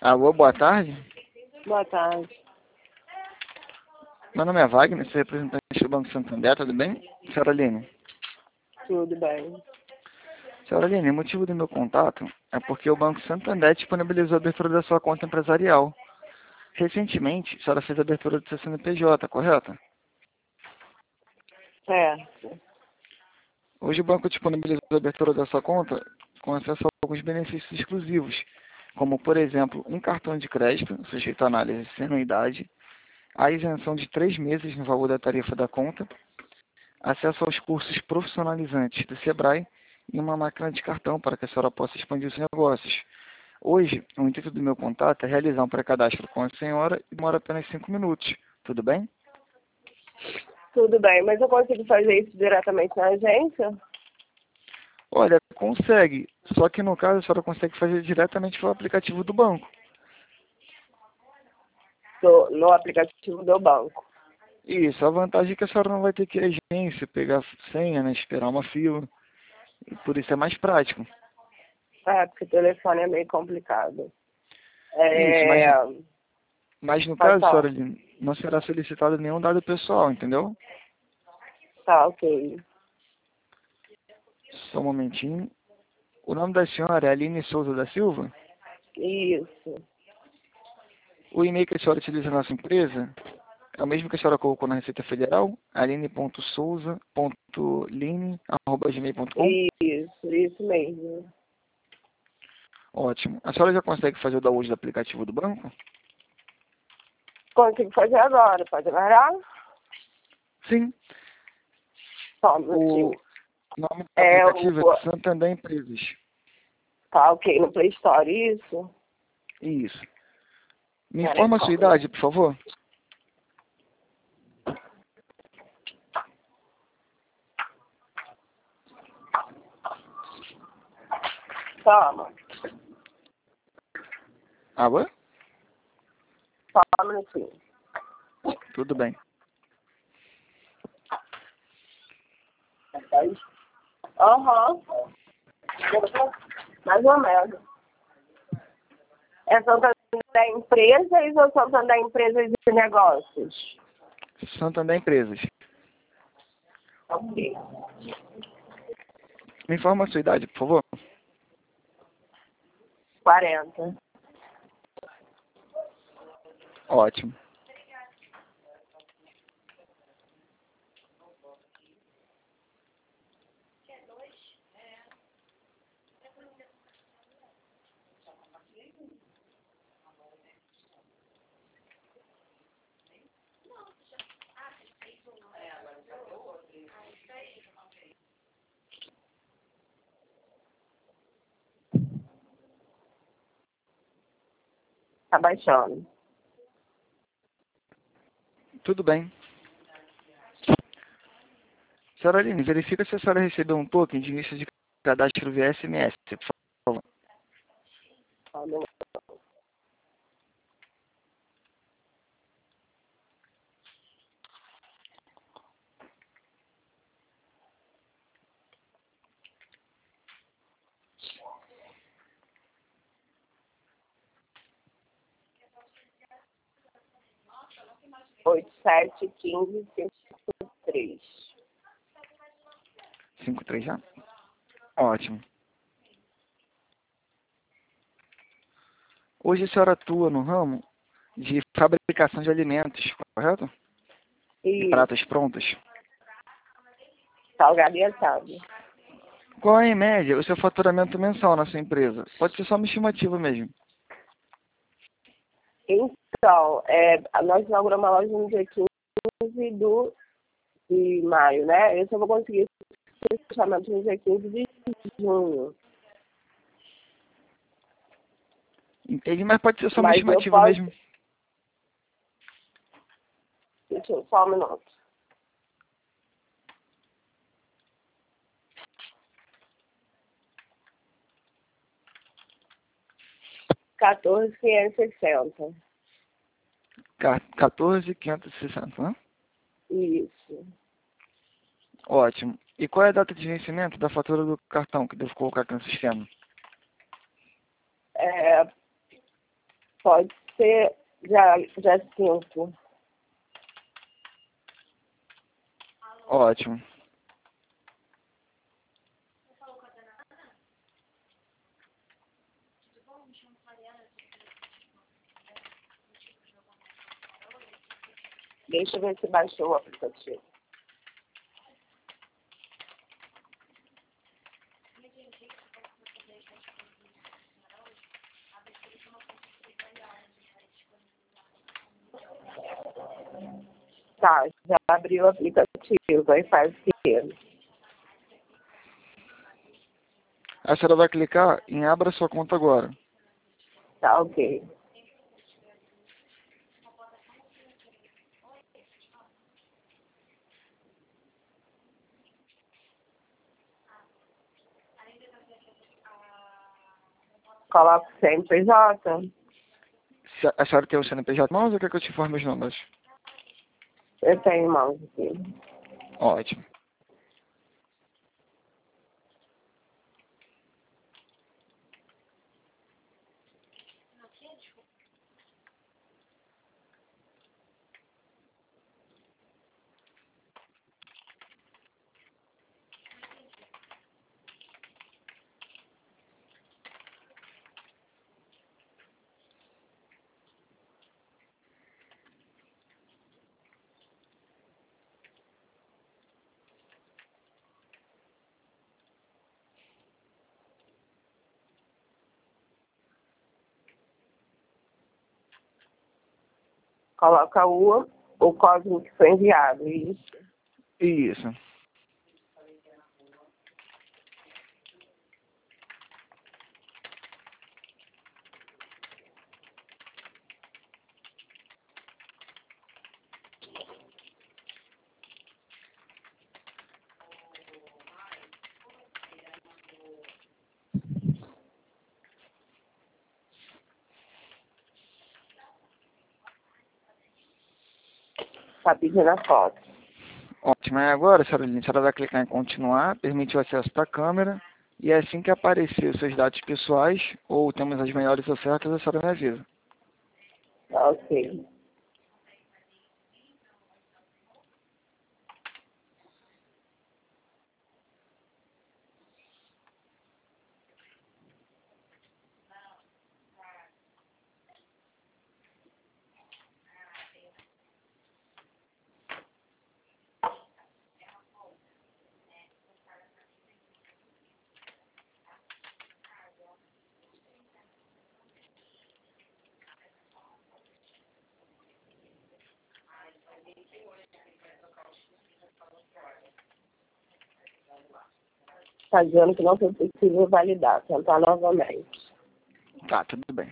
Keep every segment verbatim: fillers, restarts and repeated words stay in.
Alô, boa tarde. Boa tarde. Meu nome é Wagner, sou representante do Banco Santander, tudo bem? Senhora Aline. Tudo bem. Senhora Aline, o motivo do meu contato é porque o Banco Santander disponibilizou a abertura da sua conta empresarial. Recentemente, a senhora fez a abertura do seu C N P J, correto? Certo. Hoje o banco disponibilizou a abertura da sua conta com acesso a alguns benefícios exclusivos, como, por exemplo, um cartão de crédito, sujeito à análise sem anuidade, a isenção de três meses no valor da tarifa da conta, acesso aos cursos profissionalizantes do Sebrae e uma máquina de cartão para que a senhora possa expandir os negócios. Hoje, o intuito do meu contato é realizar um pré-cadastro com a senhora e demora apenas cinco minutos. Tudo bem? Tudo bem, mas eu consigo fazer isso diretamente na agência? Olha, consegue. Só que no caso a senhora consegue fazer diretamente pelo aplicativo do banco. Do, no aplicativo do banco. Isso, a vantagem é que a senhora não vai ter que ir à agência, pegar senha, né, esperar uma fila. E por isso é mais prático. Ah, porque o telefone é meio complicado. Isso, É... mas, mas no Pode caso, falar. senhora, não será solicitado nenhum dado pessoal, entendeu? Tá, ok. Só um momentinho. O nome da senhora é Aline Souza da Silva? Isso. O e-mail que a senhora utiliza na nossa empresa é o mesmo que a senhora colocou na Receita Federal? aline ponto souza ponto line arroba gmail ponto com? Isso, isso mesmo. Ótimo. A senhora já consegue fazer o download do aplicativo do banco? Consigo fazer agora, pode aguardar? Sim. Só um O minutinho. nome do É aplicativo o... é Santander Empresas. Tá, ok, no Play Store, isso? Isso. Me Peraí, informa a só um sua idade, minuto. por favor. Toma. Alô? Só um minutinho. Tudo bem. Aham. Mais ou menos. É Santander Empresas ou Santander Empresas de Negócios? Santander Empresas. Ok. Me informa a sua idade, por favor. quarenta. Ótimo. Tá baixando. Tudo bem. Senhora Aline, verifica se a senhora recebeu um token de início de cadastro via S M S, por favor. Só um minuto. oito sete um cinco cinco três. cinco três já? Ótimo. Hoje a senhora atua no ramo de fabricação de alimentos, correto? E E pratos prontos. salgado e assado. Qual é, em média, o seu faturamento mensal na sua empresa? Pode ser só uma estimativa mesmo. Então, é, nós inauguramos a loja no dia quinze do, de maio, né? Eu só vou conseguir esse fechamento no dia quinze de junho. Entendi, mas pode ser só uma Mas eu estimativa posso... mesmo. Deixa eu só um minuto. quatorze mil quinhentos e sessenta. quatorze mil quinhentos e sessenta, né? Isso. Ótimo. E qual é a data de vencimento da fatura do cartão que devo colocar aqui no sistema? É, Pode ser dia, dia cinco. Ótimo. Deixa eu ver se baixou o aplicativo. Tá, já abriu o aplicativo, aí faz o quê? A senhora vai clicar em abra sua conta agora. Tá, ok. Coloca o C N P J. Se a senhora tem o C N P J em mãos ou quer que eu te informe os números? Eu tenho em mãos aqui. Ótimo. Coloca o, o código que foi enviado. Isso. Isso. Tá pedindo a foto. Ótimo. Aí agora, senhora Aline, a senhora vai clicar em continuar, permitir o acesso da câmera, e assim que aparecer os seus dados pessoais, ou temos as melhores ofertas, a senhora me avisa. Tá, ok. Tá dizendo que não foi possível validar. Tentar novamente. Tá, tudo bem.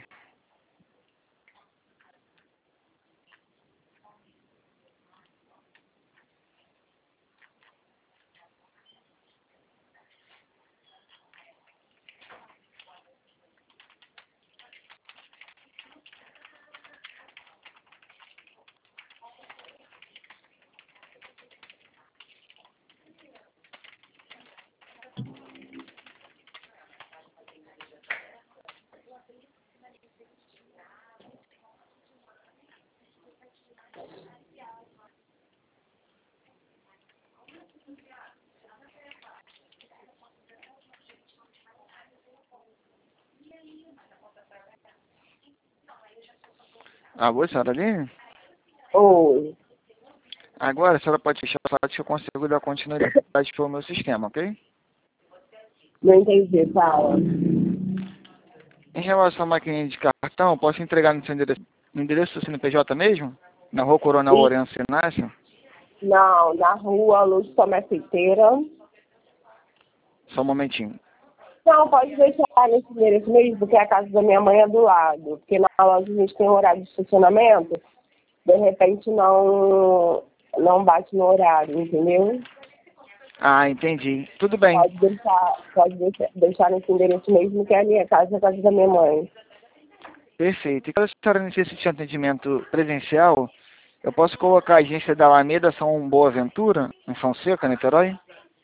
Alô, senhora Aline? Oi. Agora a senhora pode fechar o site que eu consigo dar continuidade pelo meu sistema, ok? Não entendi, fala. Em relação à maquininha de cartão, posso entregar no seu endereço, no endereço do C N P J mesmo? Na rua Coronel E, Lourenço Inácio? não, na rua Luz Comeciteira. Só um momentinho. Não, pode deixar nesse endereço mesmo, porque a casa da minha mãe é do lado. Porque na loja a gente tem horário de estacionamento, de repente não, não bate no horário, entendeu? Ah, entendi. Tudo bem. Pode deixar, pode deixar, deixar nesse endereço mesmo, que é a minha casa, é a casa da minha mãe. Perfeito. E caso a senhora necessite de atendimento presencial, eu posso colocar a agência da Alameda São Boaventura, em São Seca, Niterói?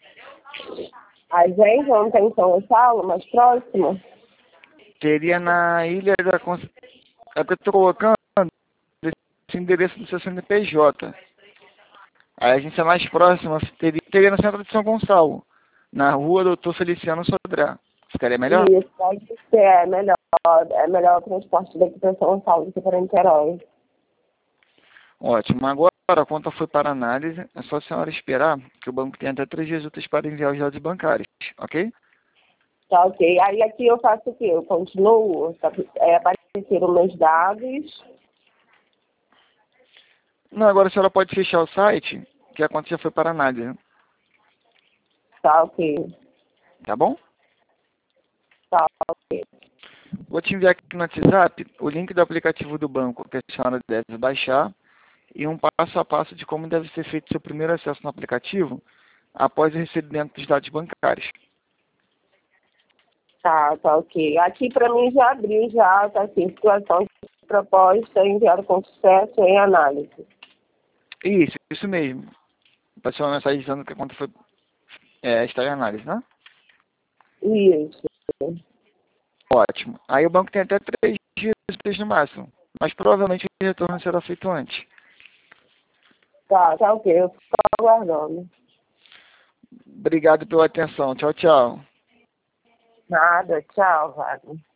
A gente não tem São Gonçalo, mais próximo? Teria na Ilha da Conceição. É porque eu estou colocando esse endereço do seu C N P J. A agência mais próxima teria, teria no centro de São Gonçalo, na rua Doutor Feliciano Sodré. Ficaria melhor? Isso, pode ser, é melhor. É melhor o transporte daqui para São Gonçalo do que para Niterói. Ótimo. Agora a conta foi para análise. É só a senhora esperar, que o banco tem até três dias úteis para enviar os dados bancários, ok? Tá, ok. Aí aqui eu faço o quê? Eu continuo, tá, é, apareceram meus dados. Não, agora a senhora pode fechar o site, que a conta já foi para análise. Tá, ok. Tá bom? Tá, ok. Vou te enviar aqui no WhatsApp o link do aplicativo do banco que a senhora deve baixar e um passo a passo de como deve ser feito seu primeiro acesso no aplicativo após o recebimento dos dados bancários. Tá, tá, ok. Aqui para mim já abriu, já, tá assim, situação de proposta enviada com sucesso em análise. Isso, isso mesmo. Passou uma mensagem dizendo que a conta foi, é, está em análise, né? Isso. Ótimo. Aí o banco tem até três dias úteis no máximo, mas provavelmente o retorno será feito antes. Tá, tá, ok. Eu fico aguardando. Obrigado pela atenção. Tchau, tchau. Nada, tchau, Wagner.